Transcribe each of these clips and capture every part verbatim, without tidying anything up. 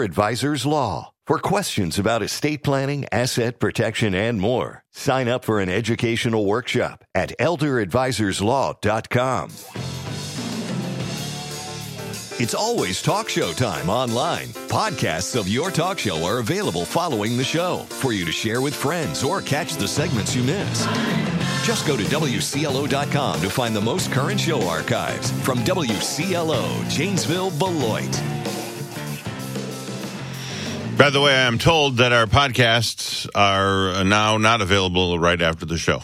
Advisors Law. For questions about estate planning, asset protection, and more, sign up for an educational workshop at elder advisors law dot com. It's always talk show time online. Podcasts of your talk show are available following the show for you to share with friends or catch the segments you miss. Just go to W C L O dot com to find the most current show archives from W C L O, Janesville, Beloit. By the way, I'm told that our podcasts are now not available right after the show.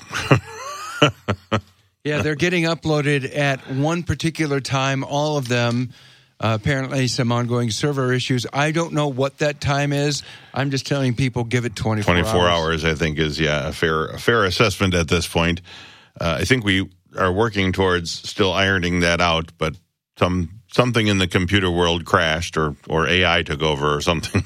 Yeah, they're getting uploaded at one particular time, all of them. Uh, apparently some ongoing server issues. I don't know what that time is. I'm just telling people give it twenty-four hours. twenty-four hours, I think, is, yeah, a fair a fair assessment at this point. Uh, I think we are working towards still ironing that out, but some something in the computer world crashed or, or A I took over or something.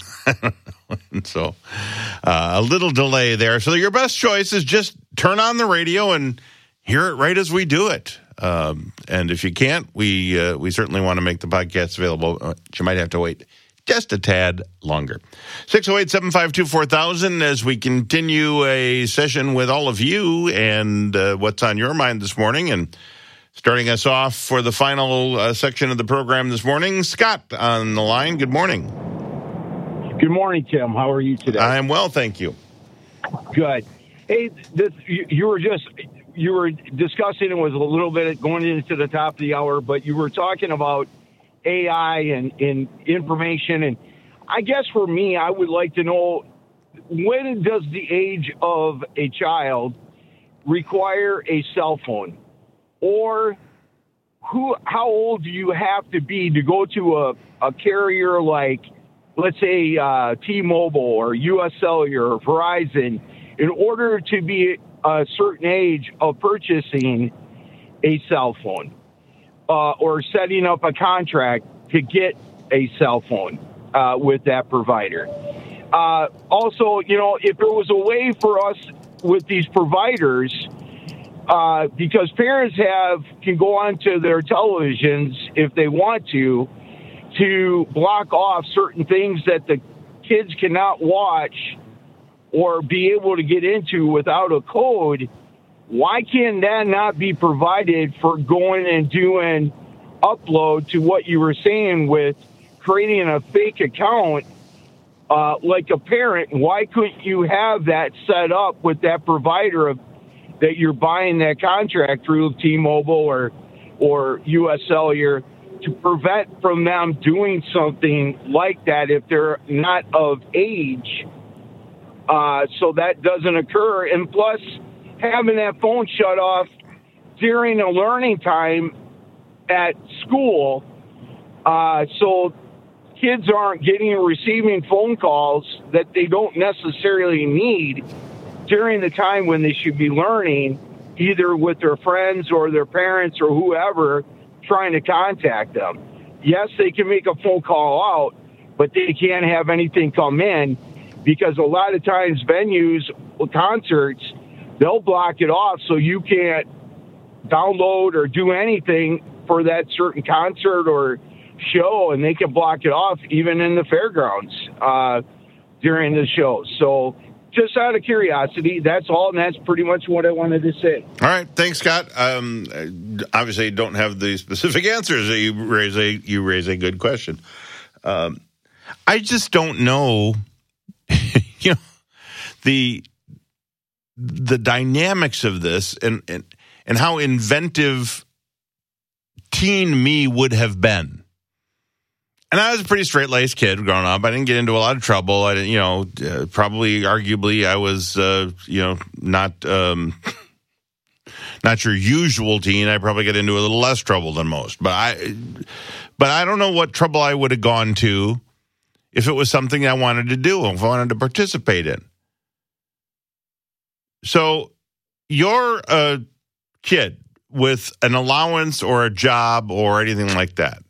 And so uh, a little delay there. So your best choice is just turn on the radio and hear it right as we do it. Um, and if you can't, we uh, we certainly want to make the podcast available. Uh, you might have to wait just a tad longer. six oh eight, seven five two, four thousand as we continue a session with all of you and uh, what's on your mind this morning. And starting us off for the final uh, section of the program this morning, Scott on the line. Good morning. Good morning, Tim. How are you today? I am well, thank you. Good. Hey, this, you, you were just... You were discussing it was a little bit going into the top of the hour, but you were talking about A I and, and information. And I guess for me, I would like to know, when does the age of a child require a cell phone? Or who? How old do you have to be to go to a, a carrier like, let's say, uh, T-Mobile or U S Cellular or Verizon in order to be a certain age of purchasing a cell phone uh, or setting up a contract to get a cell phone uh, with that provider? Uh, also, you know, if there was a way for us with these providers, uh, because parents have can go onto their televisions if they want to, to block off certain things that the kids cannot watch or be able to get into without a code, why can that not be provided for going and doing upload to what you were saying with creating a fake account uh, like a parent? Why couldn't you have that set up with that provider of, that you're buying that contract through T-Mobile or, or U S Cellular to prevent from them doing something like that if they're not of age? Uh, so that doesn't occur. And plus, having that phone shut off during a learning time at school, uh, so kids aren't getting or receiving phone calls that they don't necessarily need during the time when they should be learning, either with their friends or their parents or whoever trying to contact them. Yes, they can make a phone call out, but they can't have anything come in, because a lot of times venues, concerts, they'll block it off so you can't download or do anything for that certain concert or show, and they can block it off even in the fairgrounds uh, during the show. So just out of curiosity, that's all, and that's pretty much what I wanted to say. All right, thanks, Scott. Um, obviously, you don't have the specific answers. You raise a you raise a good question. Um, I just don't know. You know, the the dynamics of this and, and and how inventive teen me would have been. And I was a pretty straight-laced kid growing up. I didn't get into a lot of trouble. I didn't, you know, uh, probably, arguably, I was, uh, you know, not um, not your usual teen. I probably get into a little less trouble than most. But I, but I don't know what trouble I would have gone to if it was something I wanted to do, if I wanted to participate in. So you're a kid with an allowance or a job or anything like that.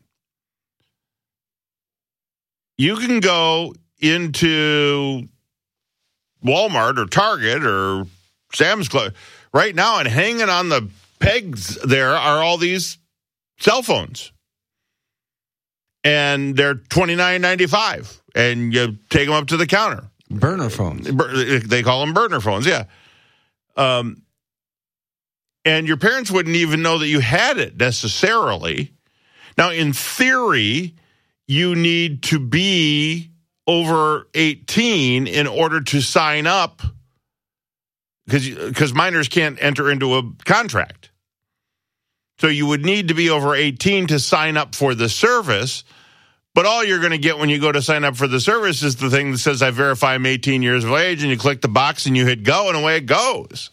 You can go into Walmart or Target or Sam's Club right now, and hanging on the pegs there are all these cell phones. and they're twenty-nine ninety-five, and you take them up to the counter. Burner phones. They call them burner phones, yeah. Um, and your parents wouldn't even know that you had it necessarily. Now, in theory, you need to be over eighteen in order to sign up, because because minors can't enter into a contract. So you would need to be over eighteen to sign up for the service, but all you're going to get when you go to sign up for the service is the thing that says, I verify I'm eighteen years of age, and you click the box and you hit go, and away it goes.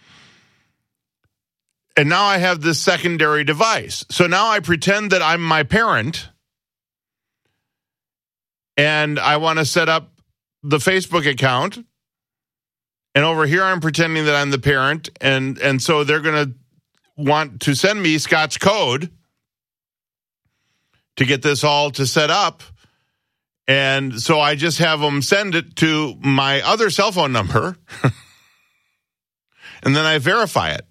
And now I have this secondary device. So now I pretend that I'm my parent, and I want to set up the Facebook account, and over here I'm pretending that I'm the parent, and, and so they're going to want to send me Scott's code to get this all to set up. And so I just have them send it to my other cell phone number, and then I verify it.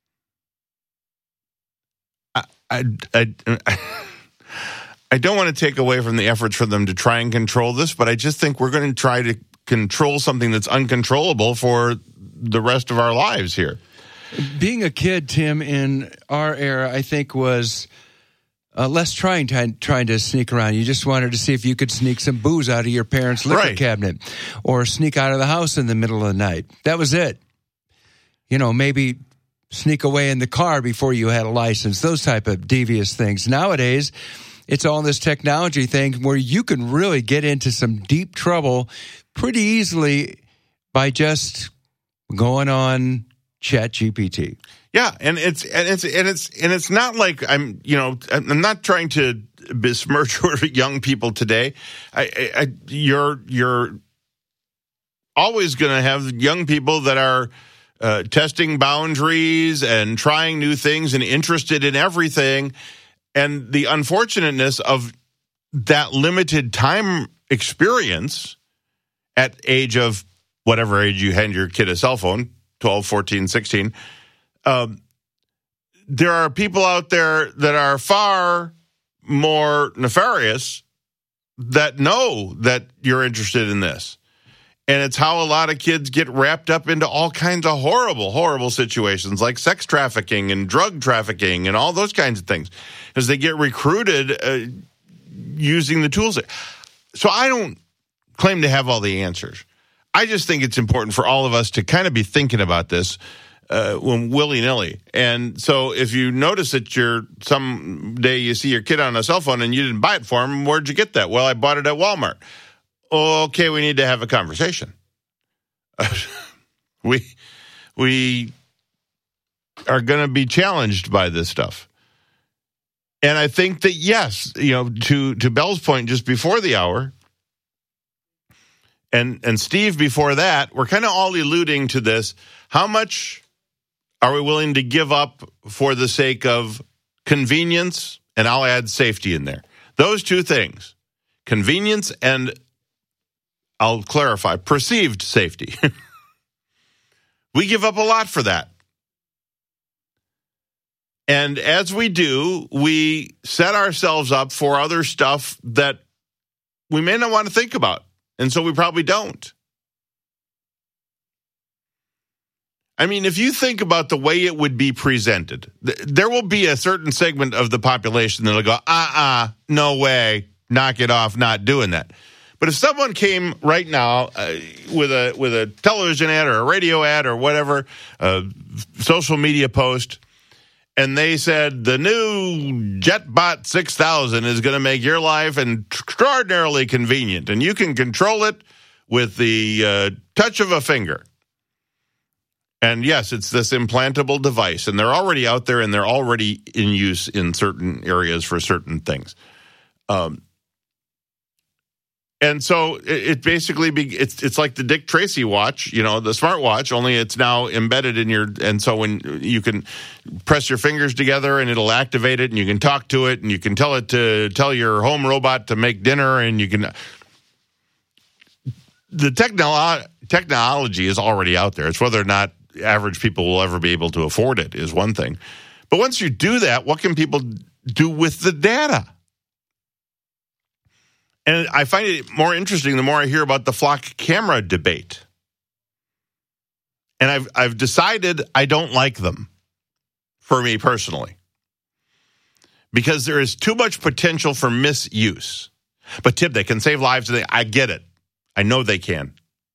I, I, I, I don't want to take away from the efforts for them to try and control this, but I just think we're going to try to control something that's uncontrollable for the rest of our lives here. Being a kid, Tim, in our era, I think was uh, less trying to, trying to sneak around. You just wanted to see if you could sneak some booze out of your parents' liquor right. cabinet, or sneak out of the house in the middle of the night. That was it. You know, maybe sneak away in the car before you had a license, those type of devious things. Nowadays, it's all this technology thing where you can really get into some deep trouble pretty easily by just going on Chat G P T. Yeah, and it's and it's and it's and it's not like I'm, you know, I'm not trying to besmirch young people today. I, I, I you're you're always going to have young people that are uh, testing boundaries and trying new things and interested in everything. And the unfortunateness of that limited time experience at age of whatever age you hand your kid a cell phone, twelve, fourteen, sixteen, um, there are people out there that are far more nefarious that know that you're interested in this. And it's how a lot of kids get wrapped up into all kinds of horrible, horrible situations like sex trafficking and drug trafficking and all those kinds of things, as they get recruited uh, using the tools. So I don't claim to have all the answers. I just think it's important for all of us to kind of be thinking about this uh, when willy-nilly. And so if you notice that you're someday you see your kid on a cell phone and you didn't buy it for him, where'd you get that? Well, I bought it at Walmart. Okay, we need to have a conversation. we we are going to be challenged by this stuff. And I think that, yes, you know, to, to Bell's point just before the hour, and, and Steve before that, we're kind of all alluding to this. How much are we willing to give up for the sake of convenience? And I'll add safety in there. Those two things, convenience and, I'll clarify, perceived safety. We give up a lot for that. And as we do, we set ourselves up for other stuff that we may not want to think about. And so we probably don't. I mean, if you think about the way it would be presented, th- there will be a certain segment of the population that'll go, uh-uh, no way, knock it off, not doing that. But if someone came right now uh, with a with a television ad or a radio ad or whatever, a social media post, and they said the new JetBot six thousand is going to make your life extraordinarily convenient, and you can control it with the uh, touch of a finger. And yes, it's this implantable device, and they're already out there, and they're already in use in certain areas for certain things. Um, and so it, it basically be, it's it's like the Dick Tracy watch, you know, the smartwatch. Only it's now embedded in your, and so when you can press your fingers together, and it'll activate it, and you can talk to it, and you can tell it to tell your home robot to make dinner, and you can. The technolo- technology is already out there. It's whether or not average people will ever be able to afford it is one thing. But once you do that, what can people do with the data? And I find it more interesting the more I hear about the flock camera debate. And I've I've decided I don't like them, for me personally, because there is too much potential for misuse. But Tim, they can save lives. They, I get it. I know they can.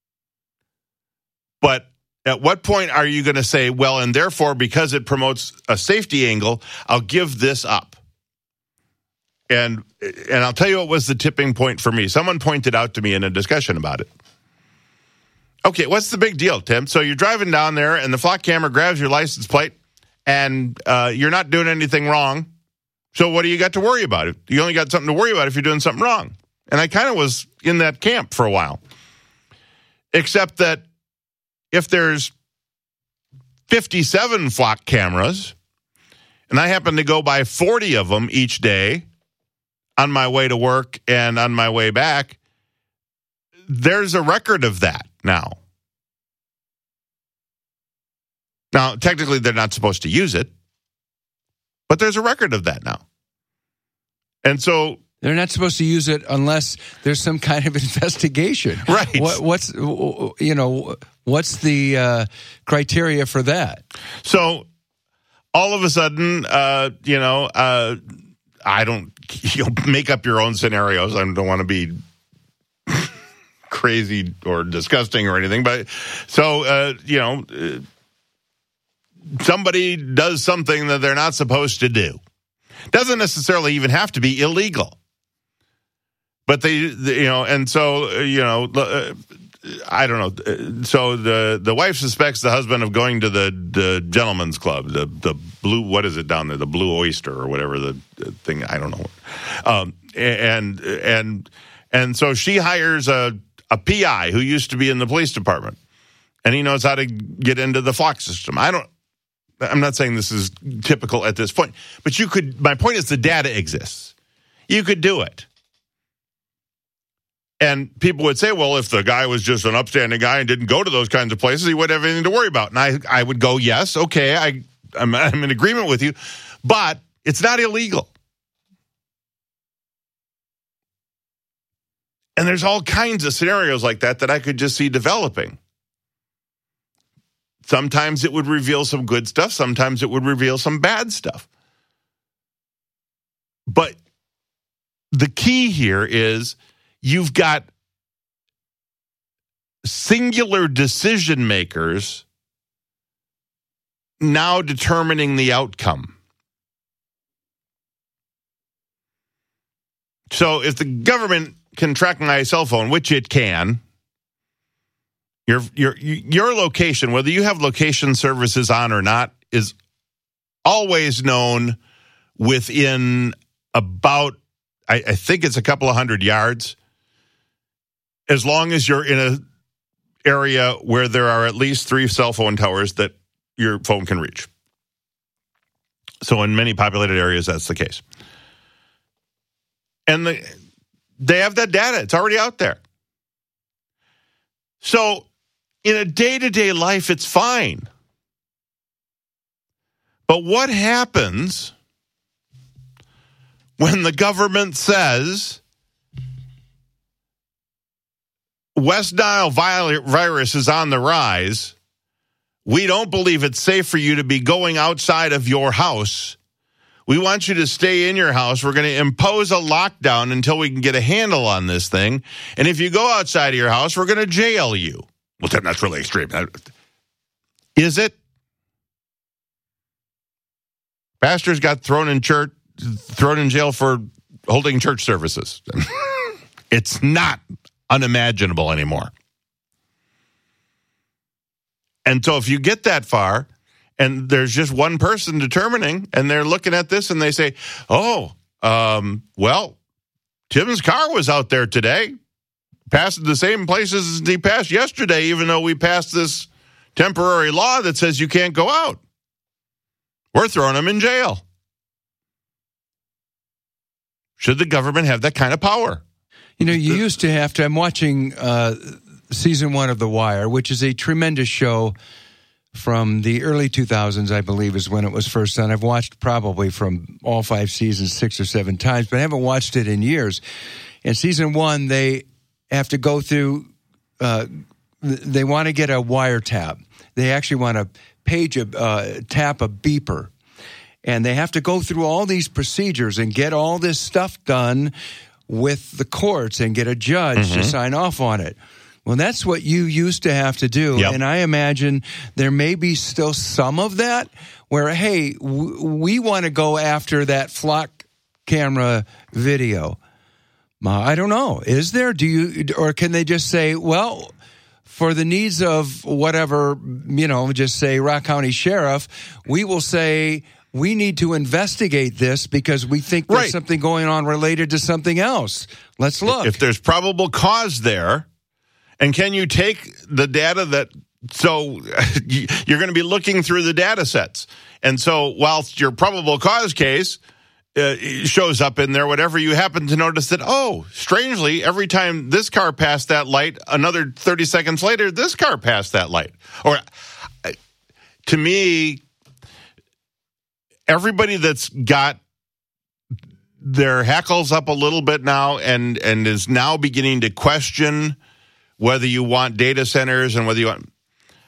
But at what point are you going to say, well, and therefore, because it promotes a safety angle, I'll give this up? And and I'll tell you what was the tipping point for me. Someone pointed out to me in a discussion about it. Okay, what's the big deal, Tim? So you're driving down there, and the flock camera grabs your license plate, and uh, you're not doing anything wrong. So what do you got to worry about? You only got something to worry about if you're doing something wrong. And I kind of was in that camp for a while. Except that if there's fifty-seven flock cameras, and I happen to go by forty of them each day on my way to work and on my way back, there's a record of that now. Now, technically, they're not supposed to use it, but there's a record of that now. And so they're not supposed to use it unless there's some kind of investigation. Right. What, what's, you know, what's the uh, criteria for that? So all of a sudden, uh, you know, uh, I don't, you know, make up your own scenarios. I don't want to be crazy or disgusting or anything. But so, uh, you know, uh, somebody does something that they're not supposed to do. Doesn't necessarily even have to be illegal. But they, they you know, and so, uh, you know, uh, I don't know. So the, the wife suspects the husband of going to the, the gentleman's club, the the blue, what is it down there, the Blue Oyster or whatever the thing, I don't know. Um, and and and so she hires a, a P I who used to be in the police department, and he knows how to get into the flock system. I don't, I'm not saying this is typical at this point, but you could, my point is the data exists. You could do it. And people would say, well, if the guy was just an upstanding guy and didn't go to those kinds of places, he wouldn't have anything to worry about. And I, I would go, yes, okay, I, I'm, I'm in agreement with you, but it's not illegal. And there's all kinds of scenarios like that that I could just see developing. Sometimes it would reveal some good stuff. Sometimes it would reveal some bad stuff. But the key here is you've got singular decision makers now determining the outcome. So if the government can track my cell phone, which it can, your your your location, whether you have location services on or not, is always known within about, I, I think it's a couple of hundred yards, as long as you're in an area where there are at least three cell phone towers that your phone can reach. So in many populated areas, that's the case. And the, they have that data. It's already out there. So in a day-to-day life, it's fine. But what happens when the government says West Nile virus is on the rise? We don't believe it's safe for you to be going outside of your house. We want you to stay in your house. We're going to impose a lockdown until we can get a handle on this thing. And if you go outside of your house, we're going to jail you. Well, Tim, that's really extreme. Is it? Pastors got thrown in church, thrown in jail for holding church services. It's not unimaginable anymore. And so if you get that far, and there's just one person determining, and they're looking at this, and they say, oh, um, well, Tim's car was out there today, passed the same places as he passed yesterday, even though we passed this temporary law that says you can't go out. We're throwing him in jail. Should the government have that kind of power? You know, you used to have to, I'm watching uh, season one of The Wire, which is a tremendous show from the early two thousands, I believe, is when it was first done. I've watched probably from all five seasons six or seven times, but I haven't watched it in years. In season one, they have to go through, uh, they want to get a wiretap. They actually want to page a, uh, tap a beeper. And they have to go through all these procedures and get all this stuff done with the courts and get a judge mm-hmm. to sign off on it. Well, that's what you used to have to do. Yep. And I imagine there may be still some of that where, hey, w- we want to go after that flock camera video. Uh, I don't know. Is there? Do you, or can they just say, well, for the needs of whatever, you know, just say Rock County Sheriff, we will say, we need to investigate this because we think there's right. something going on related to something else. Let's look. If there's probable cause there, and can you take the data that, so you're going to be looking through the data sets. And so whilst your probable cause case uh, shows up in there, whatever, you happen to notice that, oh, strangely, every time this car passed that light, another thirty seconds later, this car passed that light. Or uh, to me, everybody that's got their hackles up a little bit now and, and is now beginning to question whether you want data centers and whether you want...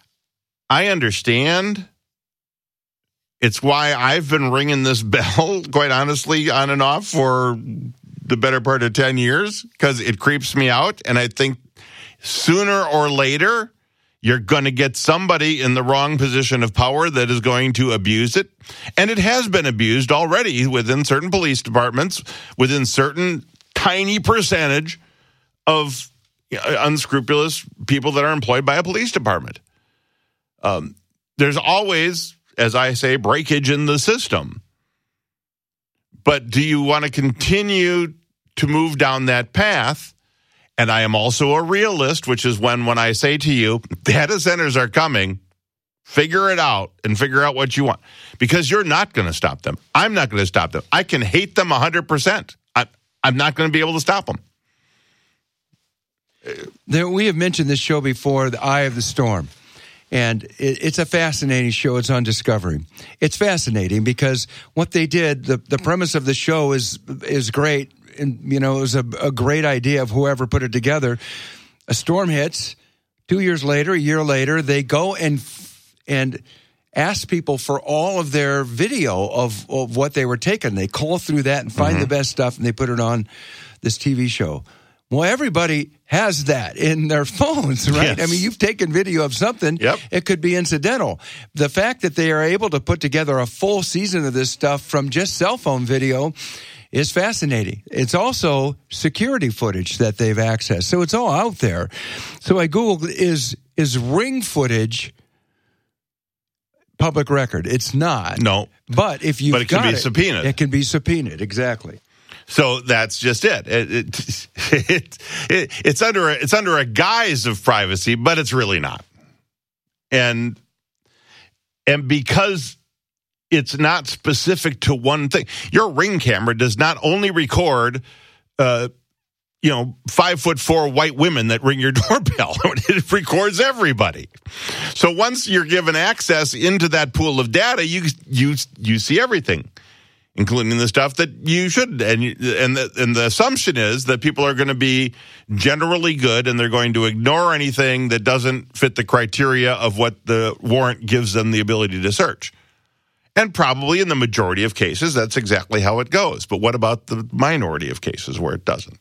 I understand. It's why I've been ringing this bell, quite honestly, on and off for the better part of ten years, because it creeps me out. And I think sooner or later, you're going to get somebody in the wrong position of power that is going to abuse it. And it has been abused already within certain police departments, within certain tiny percentage of unscrupulous people that are employed by a police department. Um, there's always, as I say, breakage in the system. But do you want to continue to move down that path? And I am also a realist, which is when, when I say to you, data centers are coming, figure it out and figure out what you want. Because you're not going to stop them. I'm not going to stop them. I can hate them one hundred percent. I, I'm not going to be able to stop them. There, we have mentioned this show before, The Eye of the Storm. And it, it's a fascinating show. It's on Discovery. It's fascinating because what they did, the, the premise of the show is is great. And, you know, it was a, a great idea of whoever put it together. A storm hits. Two years later, a year later, they go and and ask people for all of their video of, of what they were taking. They call through that and find mm-hmm. the best stuff, and they put it on this T V show. Well, everybody has that in their phones, right? Yes. I mean, you've taken video of something. Yep. It could be incidental. The fact that they are able to put together a full season of this stuff from just cell phone video is fascinating. It's also security footage that they've accessed. So it's all out there. So I Googled, is is ring footage public record? It's not. No. But if you've But it can got be it, subpoenaed. It can be subpoenaed, exactly. So that's just it. It, it, it, it. It's under a, it's under a guise of privacy, but it's really not. And and because it's not specific to one thing, your Ring camera does not only record, uh, you know, five foot four white women that ring your doorbell. It records everybody. So once you're given access into that pool of data, you you you see everything, including the stuff that you should. And and the, and the assumption is that people are going to be generally good and they're going to ignore anything that doesn't fit the criteria of what the warrant gives them the ability to search. And probably in the majority of cases, that's exactly how it goes. But what about the minority of cases where it doesn't?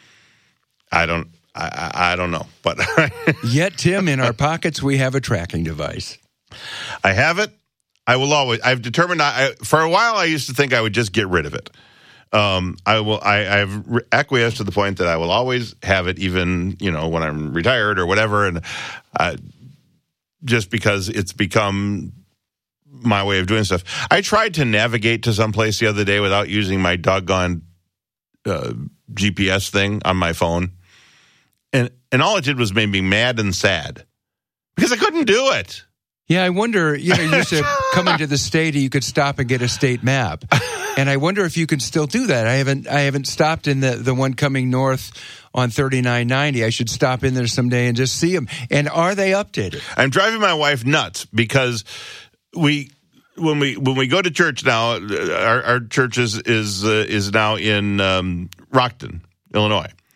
I don't I, I don't know. But Yet, Tim, in our pockets, we have a tracking device. I have it. I will always. I've determined. I, for a while, I used to think I would just get rid of it. Um, I will. I, I've acquiesced to the point that I will always have it, even you know when I'm retired or whatever, and uh, just because it's become my way of doing stuff. I tried to navigate to someplace the other day without using my doggone uh, G P S thing on my phone, and and all it did was make me mad and sad because I couldn't do it. Yeah, I wonder, you know, you used to come into the state, you could stop and get a state map. And I wonder if you can still do that. I haven't I haven't stopped in the, the one coming north on thirty-nine ninety. I should stop in there someday and just see them. And are they updated? I'm driving my wife nuts because we when we when we go to church now, our, our church is is, uh, is now in um, Rockton, Illinois.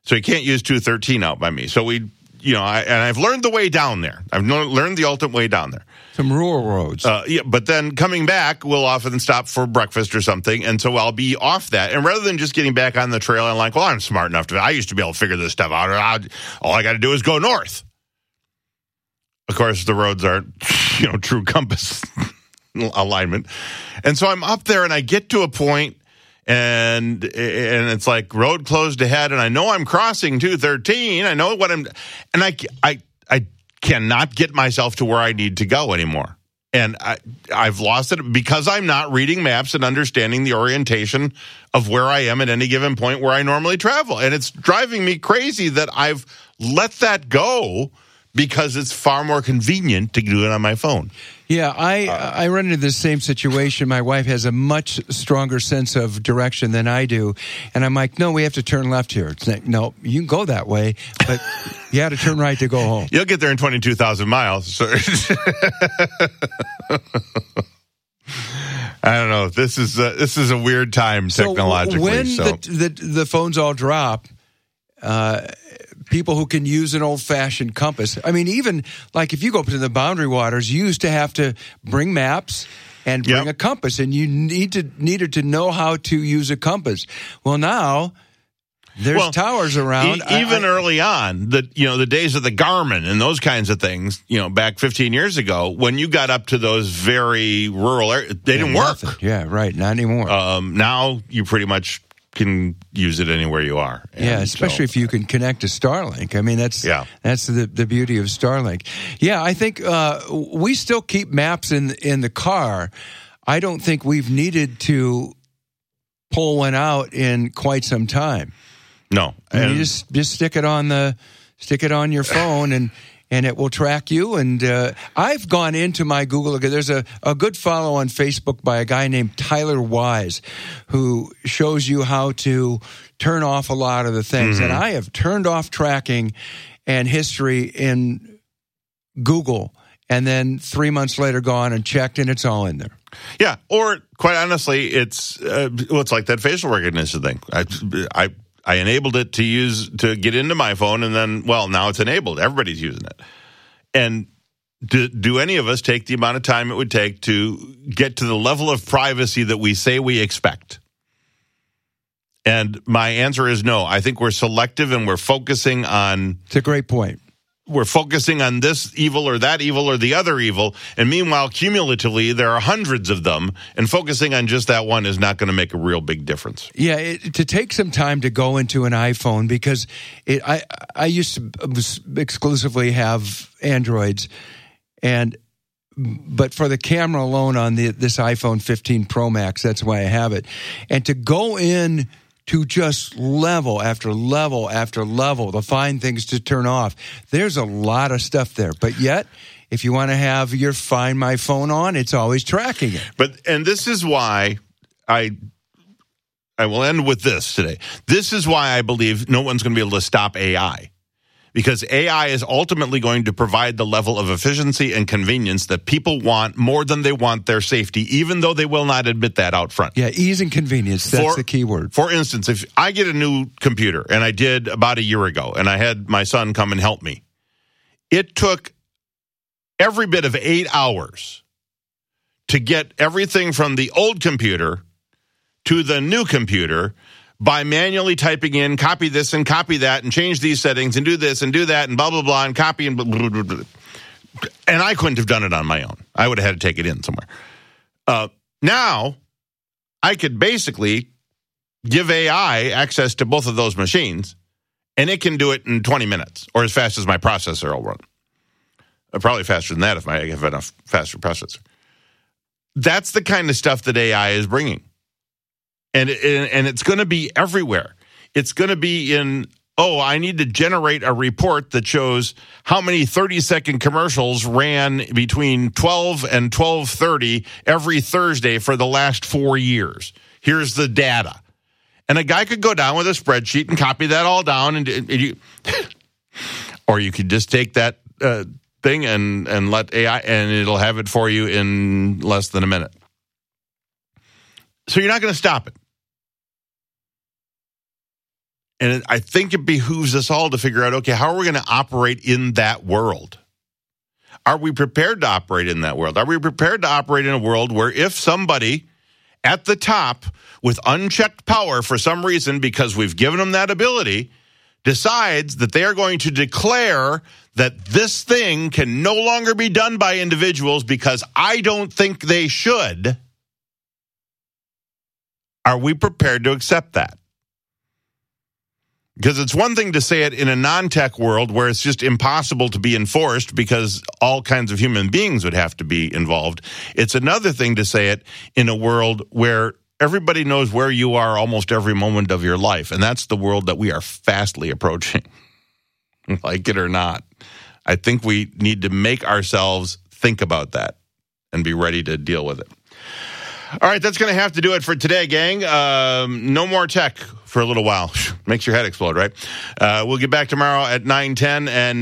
So you can't use two thirteen out by me. So we, you know, I, and I've learned the way down there. I've learned the ultimate way down there. Some rural roads. Uh, yeah, but then coming back, we'll often stop for breakfast or something, and so I'll be off that. And rather than just getting back on the trail and like, well, I'm smart enough to, I used to be able to figure this stuff out. I'll, all I got to do is go north. Of course, the roads aren't, you know, true compass alignment. And so I'm up there, and I get to a point, and and it's like road closed ahead, and I know I'm crossing two thirteen. I know what I'm, and I I I. cannot get myself to where I need to go anymore. And I, I've lost it because I'm not reading maps and understanding the orientation of where I am at any given point where I normally travel. And it's driving me crazy that I've let that go because it's far more convenient to do it on my phone. Yeah, I uh, I run into the same situation. My wife has a much stronger sense of direction than I do. And I'm like, no, we have to turn left here. It's like, no, you can go that way, but you have to turn right to go home. You'll get there in twenty-two thousand miles. So I don't know. This is a, this is a weird time technologically. So when so. The, the, the phones all drop, uh, people who can use an old-fashioned compass. I mean, even like if you go up to the Boundary Waters, you used to have to bring maps and bring yep. a compass, and you need to needed to know how to use a compass. Well, now there's well, towers around. E- even I, early on, the you know the days of the Garmin and those kinds of things, you know, back fifteen years ago, when you got up to those very rural areas, they didn't work. Nothing. Yeah, right. Not anymore. Um, now you pretty much can use it anywhere you are. And yeah, especially so, if you can connect to Starlink. I mean, that's yeah. that's the the beauty of Starlink. Yeah, I think uh, we still keep maps in in the car. I don't think we've needed to pull one out in quite some time. No, and and you just just stick it on the stick it on your phone and. And it will track you. And uh, I've gone into my Google. There's a, a good follow on Facebook by a guy named Tyler Wise, who shows you how to turn off a lot of the things. Mm-hmm. And I have turned off tracking and history in Google, and then three months later gone and checked, and it's all in there. Yeah, or quite honestly, it's uh, well, it's like that facial recognition thing. I, I I enabled it to use to get into my phone, and then, well, now it's enabled. Everybody's using it. And do, do any of us take the amount of time it would take to get to the level of privacy that we say we expect? And my answer is no. I think we're selective, and we're focusing on... It's a great point. We're focusing on this evil or that evil or the other evil, and meanwhile, cumulatively, there are hundreds of them, and focusing on just that one is not going to make a real big difference. Yeah, it, to take some time to go into an iPhone, because it, I I used to exclusively have Androids, and but for the camera alone on the this iPhone fifteen Pro Max, that's why I have it, and to go in to just level after level after level to find things to turn off. There's a lot of stuff there. But yet, if you want to have your Find My Phone on, it's always tracking it. But and this is why I I will end with this today. This is why I believe no one's going to be able to stop A I. Because A I is ultimately going to provide the level of efficiency and convenience that people want more than they want their safety, even though they will not admit that out front. Yeah, ease and convenience, that's for, the key word. For instance, if I get a new computer, and I did about a year ago, and I had my son come and help me, it took every bit of eight hours to get everything from the old computer to the new computer by manually typing in, copy this and copy that and change these settings and do this and do that and blah, blah, blah, and copy and blah, blah, blah, blah. And I couldn't have done it on my own. I would have had to take it in somewhere. Uh, now, I could basically give A I access to both of those machines, and it can do it in twenty minutes, or as fast as my processor will run. Uh, probably faster than that if I have enough faster processor. That's the kind of stuff that A I is bringing. And, and it's going to be everywhere. It's going to be in, oh, I need to generate a report that shows how many thirty-second commercials ran between twelve and twelve thirty every Thursday for the last four years. Here's the data. And a guy could go down with a spreadsheet and copy that all down. and, and you, Or you could just take that uh, thing and, and let A I, and it'll have it for you in less than a minute. So you're not going to stop it. And I think it behooves us all to figure out, okay, how are we going to operate in that world? Are we prepared to operate in that world? Are we prepared to operate in a world where if somebody at the top with unchecked power for some reason, because we've given them that ability, decides that they are going to declare that this thing can no longer be done by individuals because I don't think they should, are we prepared to accept that? Because it's one thing to say it in a non-tech world where it's just impossible to be enforced because all kinds of human beings would have to be involved. It's another thing to say it in a world where everybody knows where you are almost every moment of your life. And that's the world that we are fastly approaching, like it or not. I think we need to make ourselves think about that and be ready to deal with it. All right, that's going to have to do it for today, gang. Um, no more tech for a little while. Makes your head explode, right? Uh, we'll get back tomorrow at nine ten and